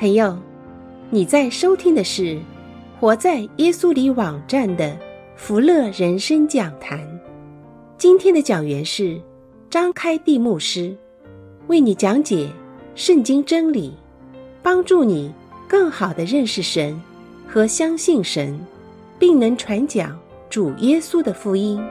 朋友，你在收听的是活在耶稣里网站的福乐人生讲坛。今天的讲员是张开地牧师，为你讲解圣经真理，帮助你更好地认识神和相信神，并能传讲主耶稣的福音。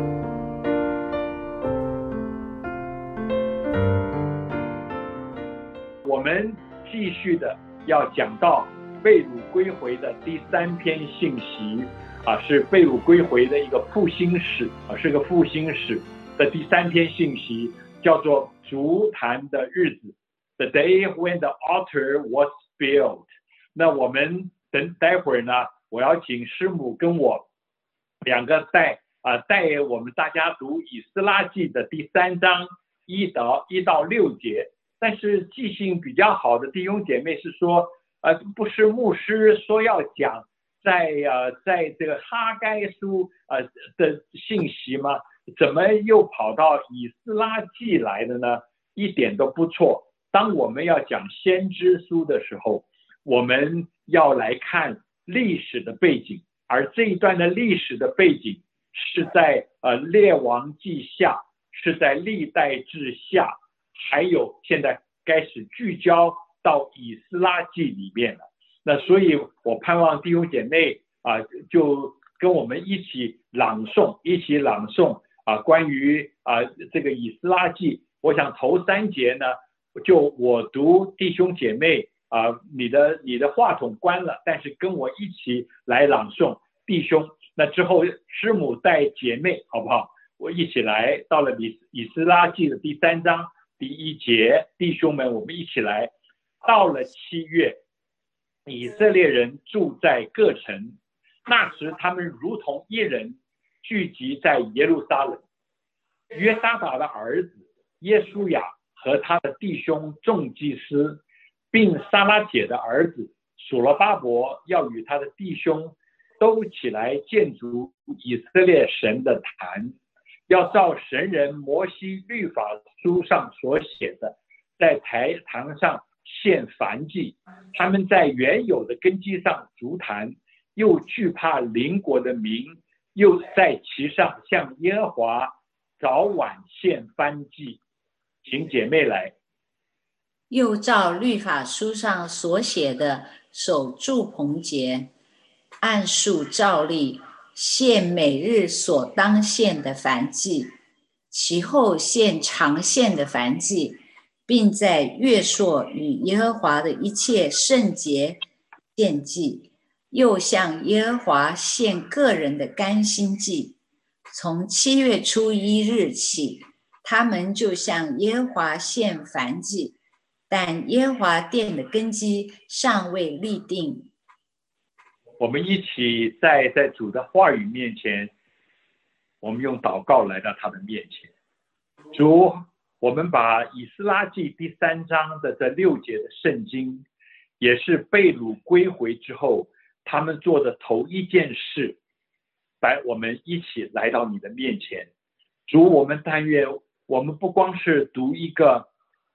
我们继续的要讲到被掳归回的第三篇信息是被掳归回的一个复兴史是个复兴史的第三篇信息，叫做足坛的日子 The day when the altar was built。 那我们待会儿呢，我要请师母跟我两个带我们大家读以斯拉记的第3章1到6节。但是记性比较好的弟兄姐妹是说不是牧师说要讲在这个哈该书的信息吗？怎么又跑到以斯拉记来的呢？一点都不错。当我们要讲先知书的时候，我们要来看历史的背景，而这一段的历史的背景是在列王记下，是在历代志下，还有现在开始聚焦到以斯拉记里面了。那所以我盼望弟兄姐妹就跟我们一起朗诵关于这个以斯拉记。我想头3节呢，就我读，弟兄姐妹你的话筒关了，但是跟我一起来朗诵，弟兄。那之后师母带姐妹好不好？我一起来到了以斯拉记的第3章第1节，弟兄们，我们一起来。到了7月，以色列人住在各城，那时他们如同一人聚集在耶路撒冷。约沙法的儿子耶书亚和他的弟兄众祭司，并撒拉铁的儿子所罗巴伯要与他的弟兄都起来建筑以色列神的坛，要照神人摩西律法书上所写的，在坛上献燔祭。他们在原有的根基上筑坛，又惧怕邻国的民，又在其上向耶和华早晚献燔祭。请姐妹来。 又照律法书上所写的守住棚节，按数照例献每日所当献的燔祭，其后献常献的燔祭，并在月朔与耶和华的一切圣节献祭，又向耶和华献个人的甘心祭。从7月初1日起，他们就向耶和华献燔祭，但耶和华殿的根基尚未立定。 我们一起在主的话语面前，我们用祷告来到他的面前。主，我们把以斯拉记第3章的这6节的圣经，也是被掳归回之后他们做的头一件事，我们一起来到你的面前。主，我们但愿我们不光是读一个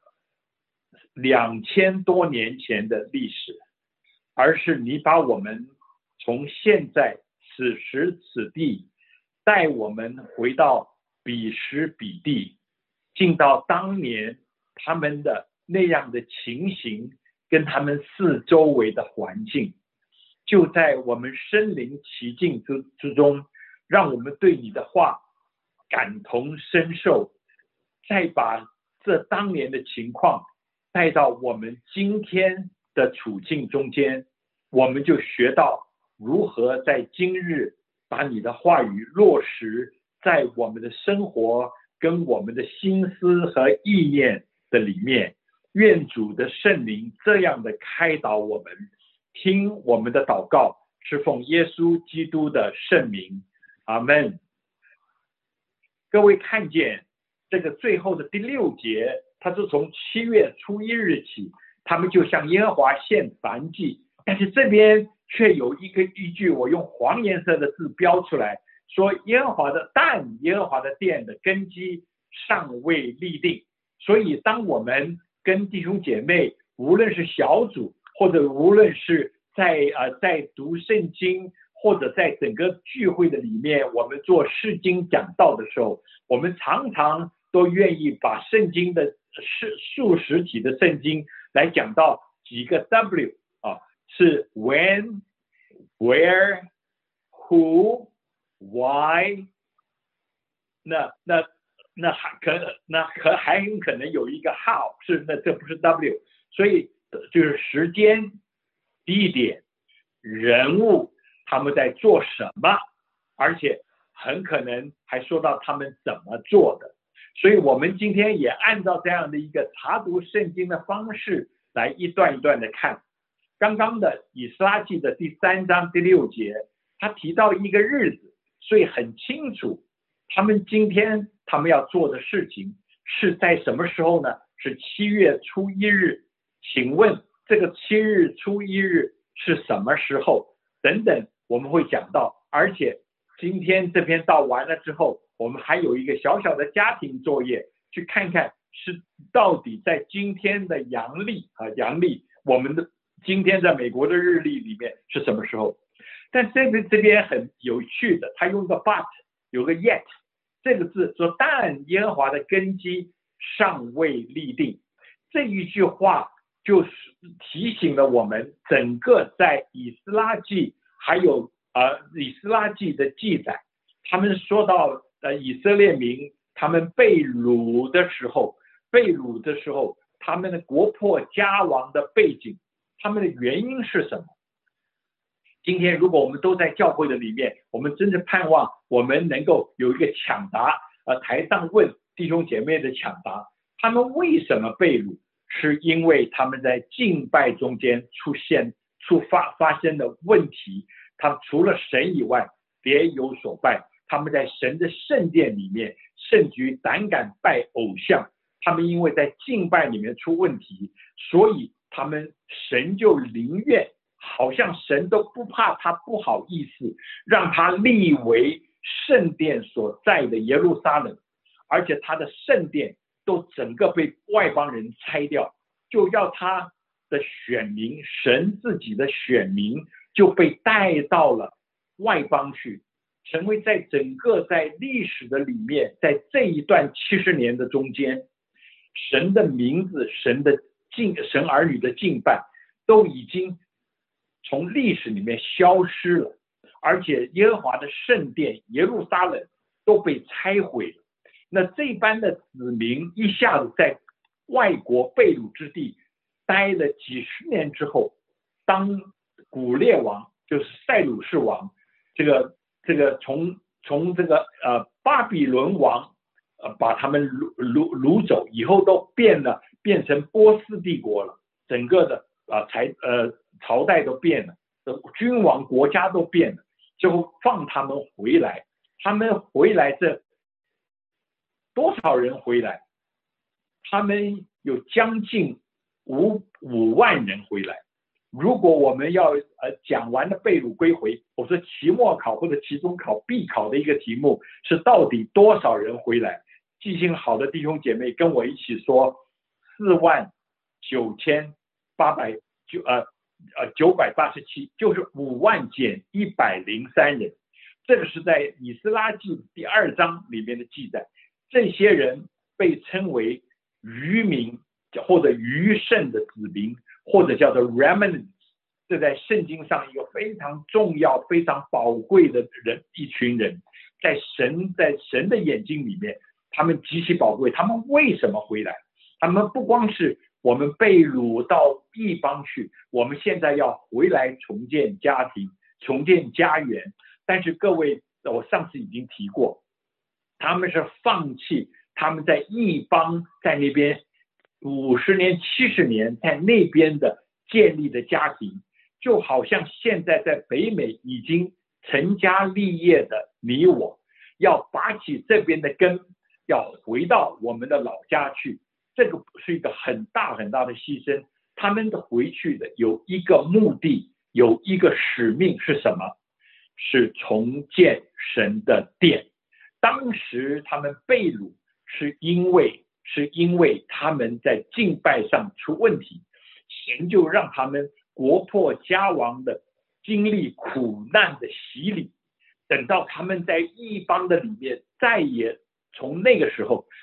2000多年前的历史，而是你把我们从现在此时此地带我们回到彼时彼地，进到当年他们的那样的情形跟他们四周围的环境，就在我们身临其境之中，让我们对你的话感同身受，再把这当年的情况带到我们今天的处境中间，我们就学到如何在今日把你的话语落实在我们的生活跟我们的心思和意念的里面。愿主的圣灵这样的开导我们，听我们的祷告，是奉耶稣基督的圣名，阿们。各位看见这个最后的第6节，他是从7月初1日起，他们就向耶和华献燔祭。但是这边却有一句我用黄颜色的字标出来，说耶和华的殿的根基尚未立定。所以当我们跟弟兄姐妹无论是小组或者无论是在读圣经，或者在整个聚会的里面，我们做释经讲道的时候，我们常常都愿意把圣经的数实体的圣经来讲到几个 W 是 when、where、who、why， 还很可能有一个 how， 这不是 W， 所以就是时间、地点、人物，他们在做什么，而且很可能还说到他们怎么做的。所以我们今天也按照这样的一个查读圣经的方式来一段一段的看。刚刚的以斯拉记的第3章第6节，他提到一个日子，所以很清楚今天他们要做的事情是在什么时候呢？是7月初1日。请问这个7日初1日是什么时候？等等我们会讲到。而且今天这篇道完了之后，我们还有一个小小的家庭作业，去看看是到底在今天的阳历，我们的今天在美国的日历里面是什么时候。但这边很有趣的，他用个 but 有个 yet 这个字说，但耶和华的根基尚未立定。这一句话就是提醒了我们，整个在以斯拉记还有以斯拉记的记载，他们说到以色列民他们被掳的时候，他们的国破家亡的背景，他们的原因是什么？今天如果我们都在教会的里面，我们真的盼望我们能够有一个抢答，台上问弟兄姐妹的抢答，他们为什么被掳？是因为他们在敬拜中间发生的问题，他们除了神以外别有所拜，他们在神的圣殿里面甚至于胆敢拜偶像，他们因为在敬拜里面出问题，所以神就宁愿，好像神都不怕他不好意思让他立为圣殿所在的耶路撒冷，而且他的圣殿都整个被外邦人拆掉，就要他的选民，神自己的选民就被带到了外邦去，成为在整个在历史的里面，在这一段70年的中间，神的名字，神儿女的敬拜都已经从历史里面消失了，而且耶和华的圣殿耶路撒冷都被拆毁了。那这般的子民一下子在外国被掳之地待了几十年之后，当古列王就是塞鲁士王，这个从这个巴比伦王把他们掳走以后，都变成波斯帝国了，整个的朝代都变了，君王国家都变了，就放他们回来。他们回来这多少人回来？他们有将近5万人回来。如果我们要讲完了被掳归回，我说期末考或者期中考必考的一个题目是到底多少人回来？记性好的弟兄姐妹跟我一起说，49887，就是5万减103人。这个是在以斯拉记第2章里面的记载。这些人被称为余民或者余剩的子民，或者叫做 remnants， 这在圣经上一个非常重要非常宝贵的一群人，在神的眼睛里面他们极其宝贵。他们为什么回来？他们不光是我们被掳到异邦去，我们现在要回来重建家庭重建家园，但是各位，我上次已经提过，他们是放弃他们在异邦在那边50年70年在那边的建立的家庭，就好像现在在北美已经成家立业的你我，要拔起这边的根，要回到我们的老家去。这个是一个很大很大的牺牲。他们的回去的有一个目的，有一个使命，是什么？是重建神的殿。当时他们被掳是因为他们在敬拜上出问题，神就让他们国破家亡的经历苦难的洗礼，等到他们在异邦的里面，再也从那个时候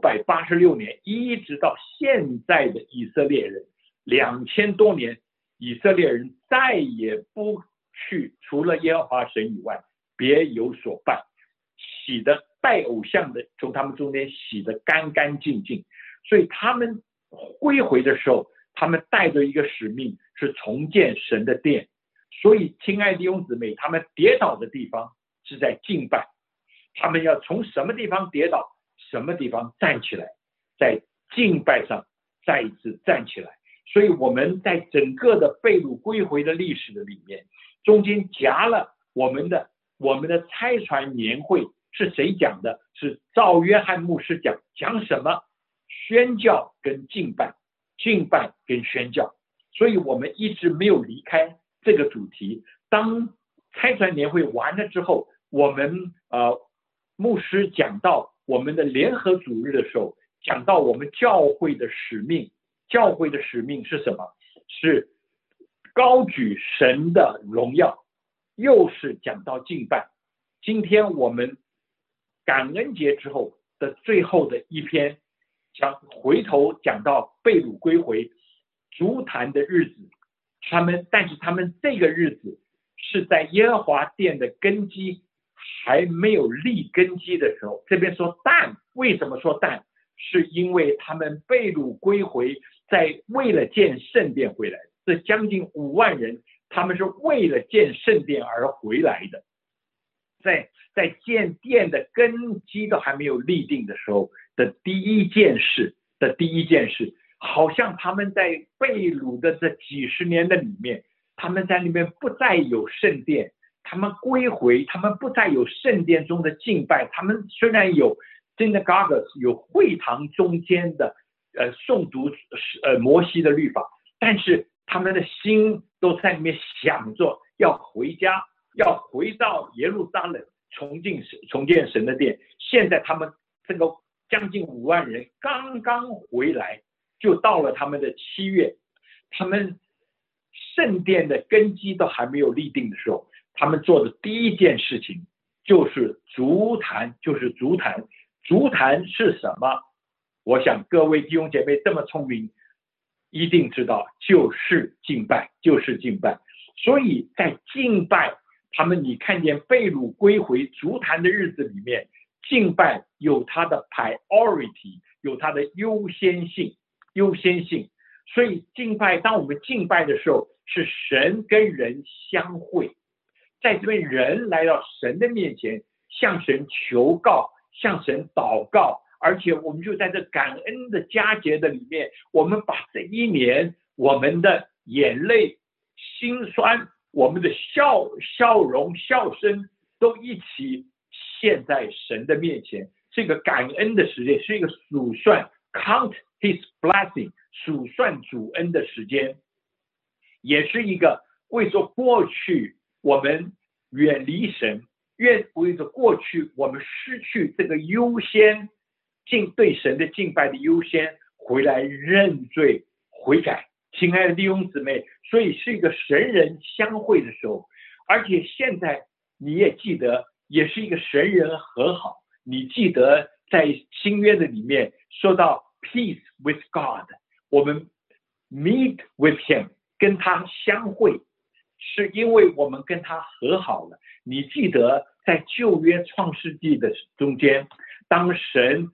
586年一直到现在的以色列人2000多年，以色列人再也不去除了耶和华神以外别有所拜，洗的拜偶像的从他们中间洗得干干净净。所以他们归回的时候，他们带着一个使命，是重建神的殿。所以亲爱的弟兄姊妹，他们跌倒的地方是在敬拜，他们要从什么地方跌倒，什么地方站起来，在敬拜上再一次站起来。所以我们在整个的被掳归回的历史的里面，中间夹了我们的差传年会是谁讲的？是赵约翰牧师讲什么？宣教跟敬拜，敬拜跟宣教。所以我们一直没有离开这个主题。当差传年会完了之后，我们牧师讲到我们的联合主日的时候，讲到我们教会的使命。教会的使命是什么？是高举神的荣耀，又是讲到敬拜。今天我们感恩节之后的最后的一篇，回头讲到被掳归回足坛的日子，但是他们这个日子是在耶和华殿的根基还没有立根基的时候。这边说但，为什么说但？是因为他们被掳归回，在为了建圣殿回来，这将近5万人，他们是为了建圣殿而回来的。在建殿的根基都还没有立定的时候的第一件事，好像他们在被掳的这几十年的里面，他们在里面不再有圣殿，他们归回，他们不再有圣殿中的敬拜。他们虽然有synagogues 有会堂中间的诵读摩西的律法，但是他们的心都在里面想着要回家，要回到耶路撒冷重建神的殿。现在他们这个将近5万人刚刚回来，就到了他们的7月，他们圣殿的根基都还没有立定的时候，他们做的第一件事情就是足坛。足坛是什么？我想各位弟兄姐妹这么聪明，一定知道，就是敬拜。所以在敬拜，你看见被掳归回足坛的日子里面，敬拜有它的 priority， 有它的优先性。所以敬拜，当我们敬拜的时候，是神跟人相会，在这边人来到神的面前，向神求告，向神祷告，而且我们就在这感恩的佳节的里面，我们把这一年我们的眼泪、心酸、我们的笑容、笑声都一起献在神的面前。这个感恩的时间是一个数算 count his blessing， 数算主恩的时间，也是一个为着过去我们远离神，为着过去我们失去这个优先对神的敬拜的优先，回来认罪悔改。亲爱的弟兄姊妹，所以是一个神人相会的时候，而且现在你也记得，也是一个神人和好。你记得在新约的里面说到 peace with God， 我们 meet with him， 跟他相会，是因为我们跟他和好了。你记得在旧约创世纪的中间，当神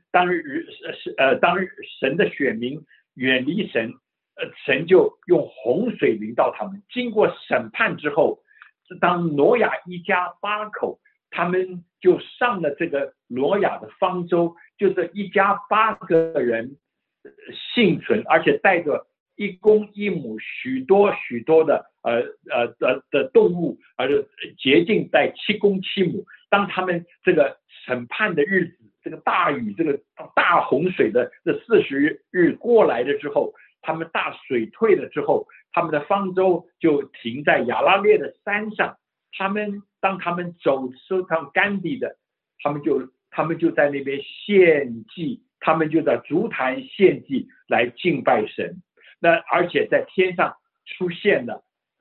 的选民远离神，神就用洪水临到他们。经过审判之后，当挪亚一家8口，他们就上了这个挪亚的方舟，就是一家8个人幸存，而且带着一公一母许多的动物，而洁净在7公7母。当他们这个审判的日子，这个大雨，这个大洪水的这40日过来了之后，他们大水退了之后，他们的方舟就停在亚拉列的山上。当他们走上干地的，他们就在那边献祭，他们就在足坛献祭来敬拜神。那而且在天上出现了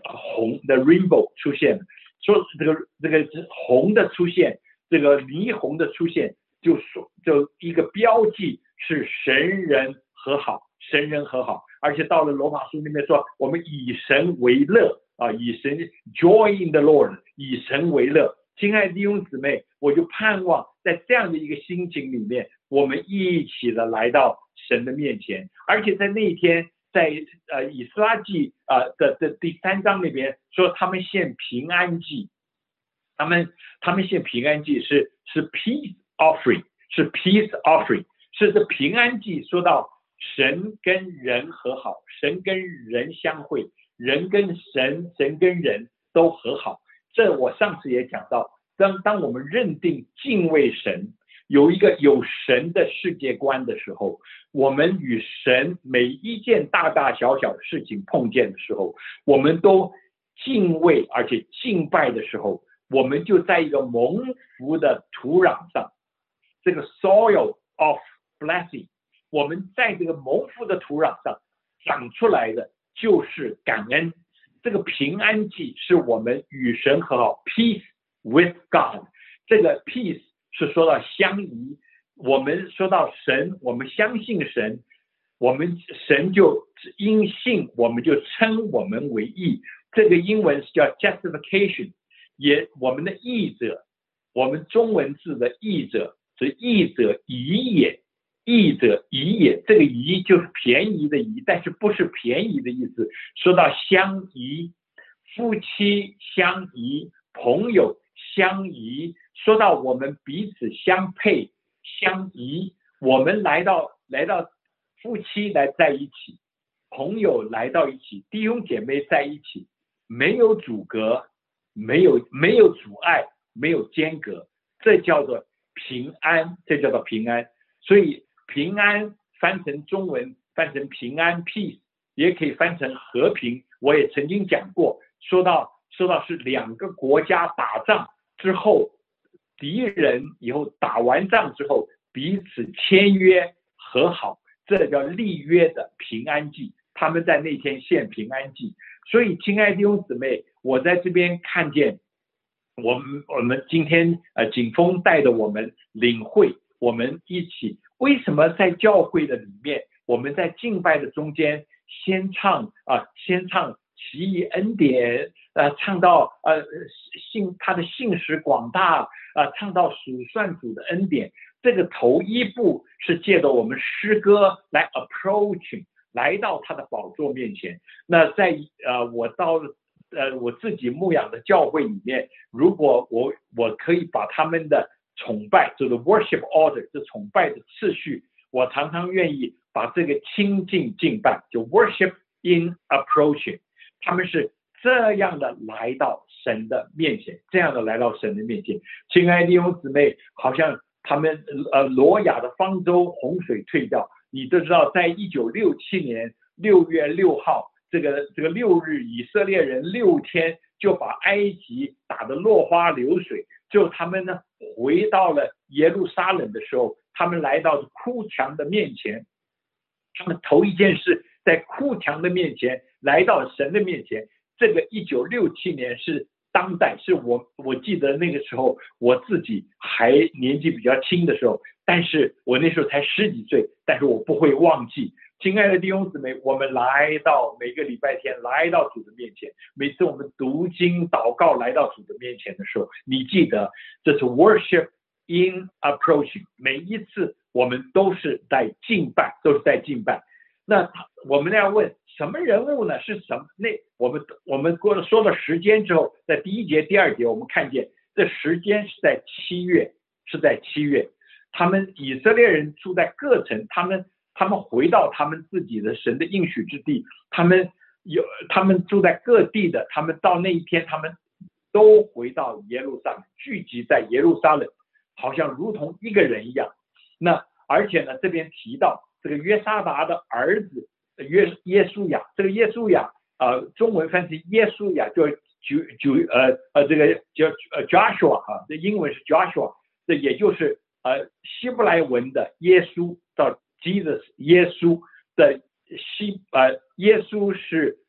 红的 rainbow 出现，说这个红的出现，这个霓虹的出现，就一个标记是神人和好，神人和好。而且到了罗马书里面说，我们以神为乐啊，以神 joy in the Lord， 以神为乐。亲爱的弟兄姊妹，我就盼望在这样的一个心情里面，我们一起的来到神的面前。而且在那一天，在以斯拉记的第3章里边说，他们献平安祭，他们献平安祭是 peace offering， 是 peace offering， 是这平安祭。说到神跟人和好，神跟人相会，人跟神，神跟人都和好。这我上次也讲到，当我们认定敬畏神，有一个有神的世界观的时候，我们与神每一件大大小小的事情碰见的时候，我们都敬畏而且敬拜的时候，我们就在一个蒙福的土壤上，这个 soil of blessing， 我们在这个蒙福的土壤上长出来的就是感恩。这个平安祭是我们与神和好 peace with God， 这个 peace 是说到相宜，我们说到神，我们相信神，我们神就因信我们就称我们为义，这个英文是叫 justification， 也我们的义者，我们中文字的义者是义者宜也，义者宜也，这个宜就是便宜的宜，但是不是便宜的意思。说到相宜，夫妻相宜，朋友相宜，说到我们彼此相配相宜，我们来到夫妻来在一起，朋友来到一起，弟兄姐妹在一起，没有阻隔，没有阻碍，没有间隔，这叫做平安，这叫做平安。所以平安翻成中文翻成平安 peace， 也可以翻成和平。我也曾经讲过，说到是2个国家打仗之后，敌人以后打完仗之后彼此签约和好，这叫立约的平安祭。他们在那天献平安祭。所以亲爱的弟兄姊妹，我在这边看见我们今天景峰带着我们领会，我们一起为什么在教会的里面，我们在敬拜的中间先唱奇异恩典，唱到他的信实广大，唱到数算主的恩典。这个头一步是借着我们诗歌来 approaching， 来到他的宝座面前。那在我到我自己牧养的教会里面，如果我可以把他们的崇拜，就是 worship order， 这崇拜的次序，我常常愿意把这个亲近敬拜，就 worship in approaching， 他们是这样的来到神的面前，这样的来到神的面前。亲爱的弟兄姊妹，好像他们挪亚的方舟洪水退掉，你都知道，在1967年6月6号这个6日，以色列人6天就把埃及打得落花流水。就他们呢回到了耶路撒冷的时候，他们来到哭墙的面前，他们头一件事在哭墙的面前来到神的面前。这个1967年是当代，是我记得那个时候我自己还年纪比较轻的时候，但是我那时候才10几岁，但是我不会忘记。亲爱的弟兄姊妹，我们来到每个礼拜天来到主的面前，每次我们读经祷告来到主的面前的时候，你记得这是 worship in approaching， 每一次我们都是在敬拜，那我们要问什么人物呢？是什么？那我们说了时间之后，在第1节第2节我们看见这时间是在7月，他们以色列人住在各城，他们回到他们自己的神的应许之地，他们住在各地的，他们到那一天他们都回到耶路撒冷，聚集在耶路撒冷，好像如同一个人一样。那而且呢，这边提到这个约沙达的儿子耶稣亚，这个耶稣亚中文翻成耶稣亚，就这个叫Joshua 这英文是 Joshua， 这也就是希伯来文的耶稣到 Jesus， 耶稣的耶稣是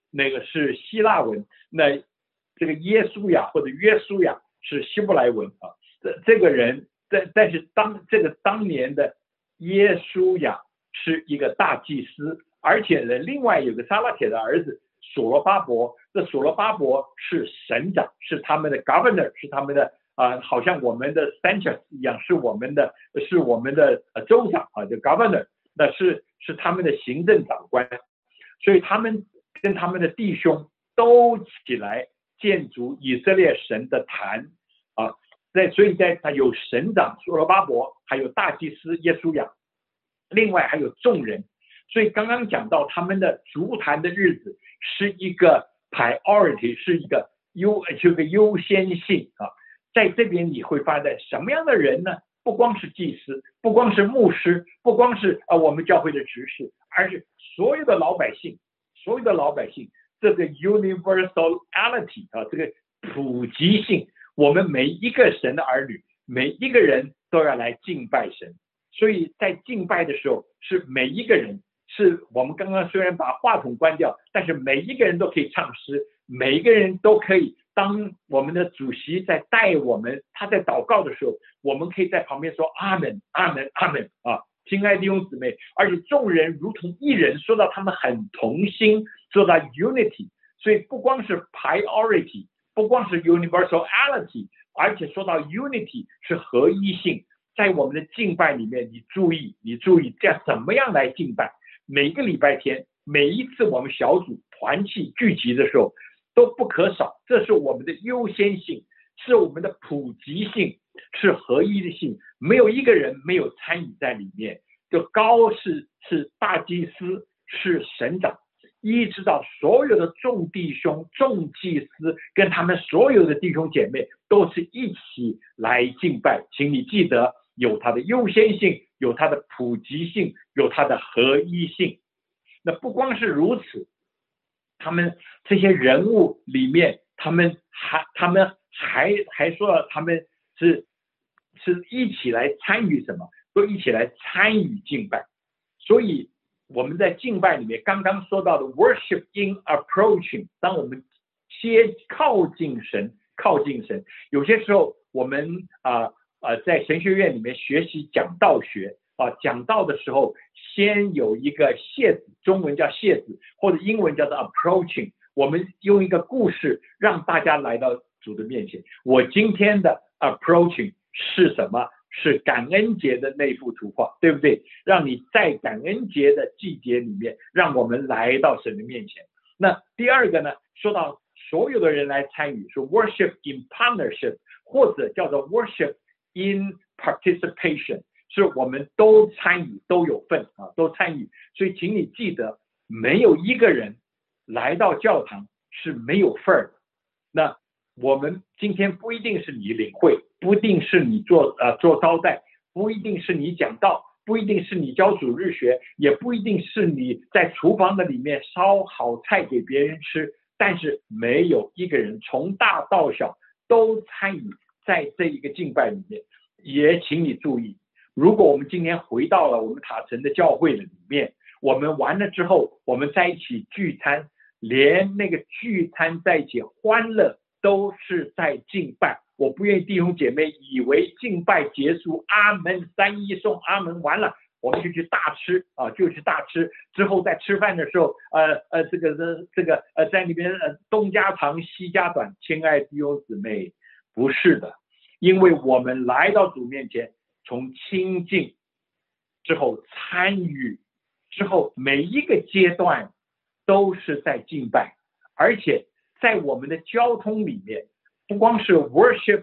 那个是希腊文，那这个耶稣亚或者约书亚是希伯来文啊。这个人，但是当年的耶稣亚是一个大祭司，而且呢，另外有个撒拉铁的儿子所罗巴伯，这所罗巴伯是省长，是他们的 governor， 是他们的好像我们的 Sanchez 一样，是我们的州长啊，就 governor， 那是他们的行政长官，所以他们跟他们的弟兄都起来建筑以色列神的坛啊，所以他有省长所罗巴伯，还有大祭司耶稣亚，另外还有众人。所以刚刚讲到他们的足坛的日子是一个 priority， 是一个优先性啊。在这边你会发现什么样的人呢？不光是祭司，不光是牧师，不光是我们教会的执事，而是所有的老百姓，这个 universality 啊，这个普及性，我们每一个神的儿女，每一个人都要来敬拜神。所以在敬拜的时候，是每一个人，是我们刚刚虽然把话筒关掉，但是每一个人都可以唱诗，每一个人都可以，当我们的主席在带我们，他在祷告的时候，我们可以在旁边说阿们阿们阿们啊，亲爱的弟兄姊妹，而且众人如同一人，说到他们很同心，说到 unity， 所以不光是 priority， 不光是 universality， 而且说到 unity 是合一性。在我们的敬拜里面，你注意这样怎么样来敬拜。每个礼拜天，每一次我们小组团契聚集的时候都不可少，这是我们的优先性，是我们的普及性，是合一的性，没有一个人没有参与在里面。就高是大祭司，是省长，一直到所有的众弟兄、众祭司跟他们所有的弟兄姐妹都是一起来敬拜。请你记得有它的优先性，有它的普及性，有它的合一性。那不光是如此，他们这些人物里面，他们还说了，他们是一起来参与什么？都一起来参与敬拜。所以我们在敬拜里面刚刚说到的 worship in approaching， 当我们靠近神，有些时候我们在神学院里面学习讲道学讲道的时候，先有一个谢子，中文叫谢子，或者英文叫做 approaching， 我们用一个故事让大家来到主的面前。我今天的 approaching 是什么？是感恩节的那幅图画，对不对？让你在感恩节的季节里面，让我们来到神的面前。那第二个呢，说到所有的人来参与，说 worship in partnership， 或者叫做 worship in participation， 是我们都参与，都有份都参与。所以请你记得，没有一个人来到教堂是没有份儿的。那我们今天不一定是你领会，不一定是你做招待，不一定是你讲道，不一定是你教主日学，也不一定是你在厨房的里面烧好菜给别人吃，但是没有一个人从大到小都参与在这一个敬拜里面。也请你注意，如果我们今天回到了我们塔城的教会的里面，我们完了之后，我们在一起聚餐，连那个聚餐在一起欢乐都是在敬拜。我不愿意弟兄姐妹以为敬拜结束，阿门三一颂，阿门完了我们就去大吃就去大吃，之后在吃饭的时候这个在里边东家长西家短。亲爱的弟兄姊妹，不是的，因为我们来到主面前，从亲近之后参与之后，每一个阶段都是在敬拜。而且在我们的交通里面，不光是 worship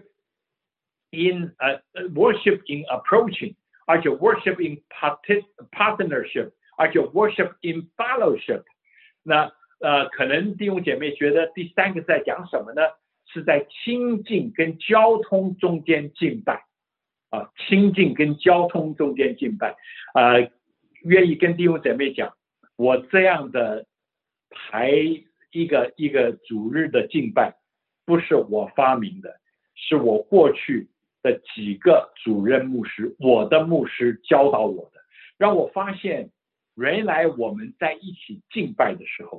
in approaching， 而且 worship in partnership， 而且 worship in fellowship。 那可能弟兄姐妹觉得第三个在讲什么呢？是在亲近跟交通中间敬拜亲近跟交通中间敬拜愿意跟弟兄姐妹讲，我这样的排一个主日的敬拜不是我发明的，是我过去的几个主任牧师，我的牧师教导我的，让我发现原来我们在一起敬拜的时候，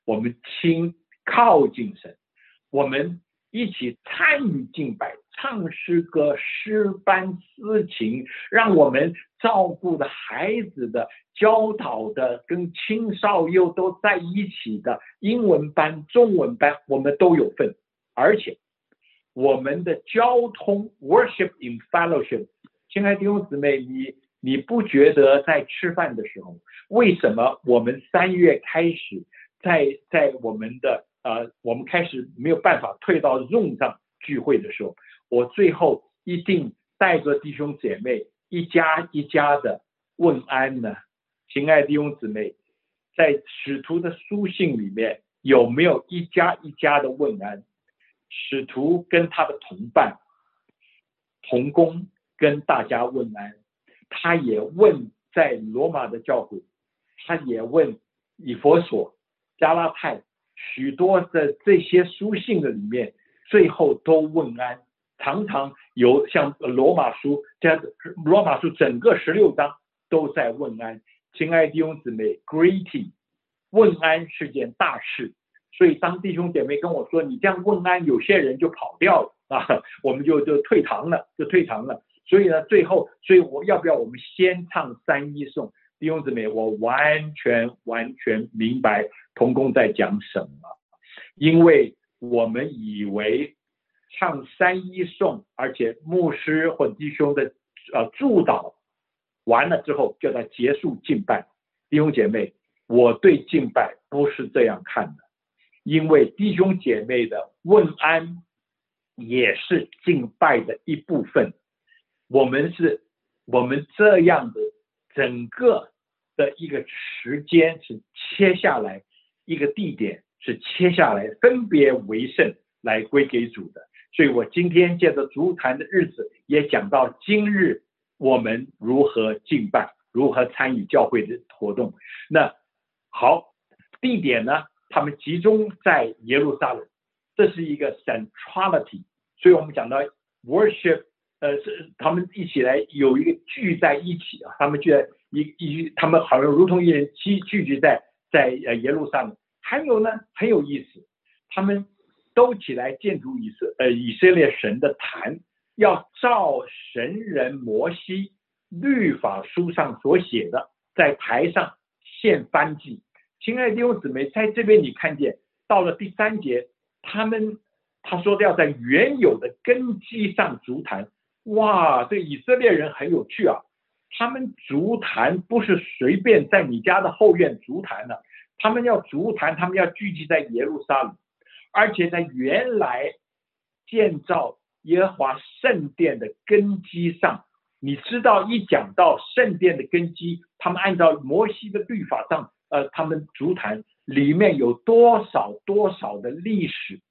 我们靠近神，我们一起参与敬拜，唱诗歌、诗班、司琴，让我们照顾的孩子的、教导的、跟青少幼都在一起的英文班、中文班，我们都有份。而且我们的交通 worship in fellowship， 亲爱的弟兄姊妹，你不觉得在吃饭的时候，为什么我们3月开始在我们的我们开始没有办法退到 Zoom 上聚会的时候，我最后一定带着弟兄姐妹一家一家的问安呢？亲爱的弟兄姊妹，在使徒的书信里面有没有一家一家的问安？使徒跟他的同伴同工跟大家问安，他也问在罗马的教会，他也问以弗所、加拉太，许多的这些书信的里面最后都问安，常常有像罗马书整个16章都在问安。亲爱的弟兄姊妹 greeting 问安是件大事，所以当弟兄姐妹跟我说你这样问安，有些人就跑掉了我们就退堂了。所以呢，所以我要不要我们先唱三一颂？弟兄姊妹，我完全明白同工在讲什么，因为我们以为唱三一颂，而且牧师或弟兄的祝祷完了之后叫他结束敬拜。弟兄姐妹，我对敬拜不是这样看的，因为弟兄姐妹的问安也是敬拜的一部分。我们这样的整个的一个时间是切下来，一个地点是切下来，分别为圣来归给主的。所以我今天借着足坛的日子也讲到今日我们如何敬拜，如何参与教会的活动。那好，地点呢，他们集中在耶路撒冷，这是一个 centrality。 所以我们讲到 worship他们一起来有一个聚在一起他们聚在他们好像如同一人聚集在耶路撒冷。还有呢，很有意思，他们都起来建筑以色列神的坛，要照神人摩西律法书上所写的，在台上献燔祭。亲爱的弟兄姊妹，在这边你看见到了第3节，他说要在原有的根基上筑坛。哇，这以色列人很有趣啊，他们筑坛不是随便在你家的后院筑坛的，他们要筑坛，他们要聚集在耶路撒冷，而且在原来建造耶和华圣殿的根基上。你知道一讲到圣殿的根基，他们按照摩西的律法上他们筑坛里面有多少的历史，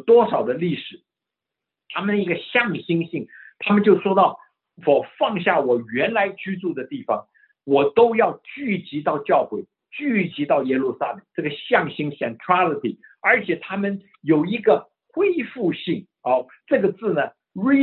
他们一个向心性，他们就说到我放下我原来居住的地方，我都要聚集到教会，聚集到耶路撒冷，这个向心 centrality。 而且他们有一个恢复性这个字呢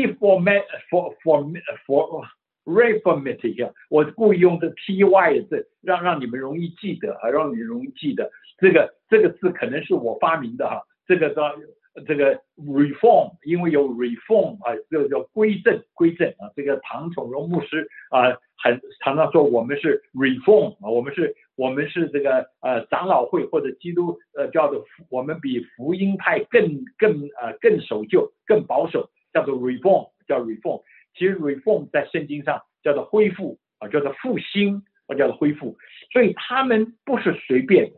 reformative， 我故意用这 ty 的字让你们容易记得这个字可能是我发明的这个 reform， 因为有 reform 这个叫归正这个唐崇荣牧师常常说我们是 reform， 我们是这个长老会或者基督叫做我们比福音派更守旧更保守，叫做 reform。 其实 reform 在圣经上叫做恢复叫做复兴叫做恢复。所以他们不是随便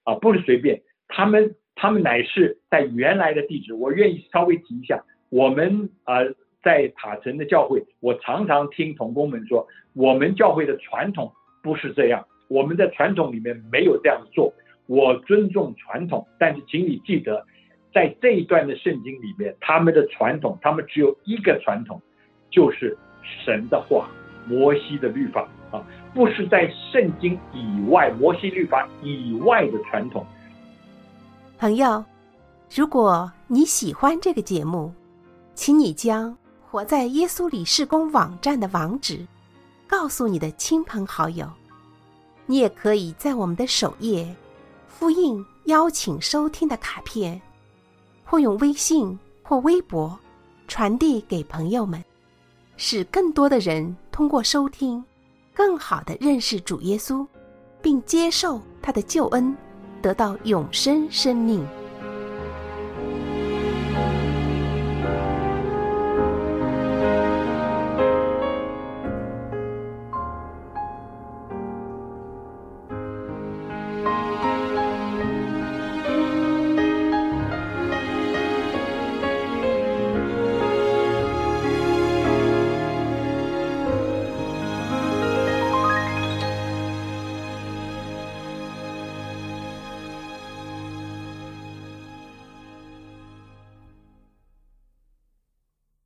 他们乃是在原来的地址。我愿意稍微提一下，我们在塔城的教会，我常常听同工们说，我们教会的传统不是这样，我们的传统里面没有这样做。我尊重传统，但是请你记得，在这一段的圣经里面，他们的传统，他们只有一个传统，就是神的话，摩西的律法不是在圣经以外，摩西律法以外的传统。 朋友，如果你喜欢这个节目，请你将活在耶稣里事工网站的网址告诉你的亲朋好友。你也可以在我们的首页复印邀请收听的卡片，或用微信或微博传递给朋友们，使更多的人通过收听更好地认识主耶稣，并接受他的救恩，得到永生生命。